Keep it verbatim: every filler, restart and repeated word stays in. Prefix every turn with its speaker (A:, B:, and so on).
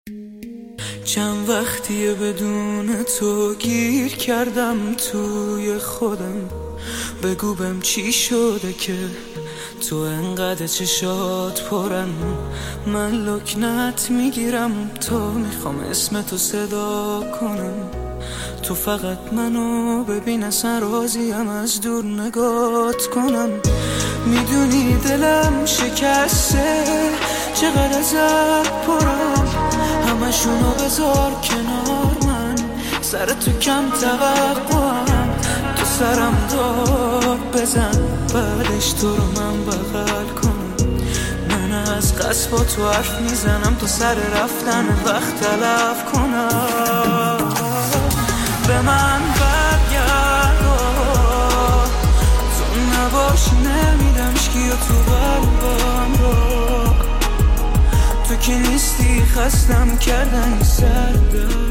A: چند وقتیه بدون تو گیر کردم توی خودم. بگو بهم چی شده که تو انقدر چشات پرن. من لکنت میگیرم تا میخوام اسم تو صدا کنم. تو فقط منو ببین، اصلا راضیم از دور نگات کنم. میدونی دلم شکسته، چقدر ازت پرم. همشونو بذار کنار، من سر تو کم توقعم. تو سرم دار بزن، بعدش تو رو من بغل کنم. من از قصد با تو حرف میزنم تا سر رفتن وقت تلف کنم. به من برگرد، تو نباشی نمیدم اشکی تو قلبم رو. تو که نیستی خستم کردن سردم.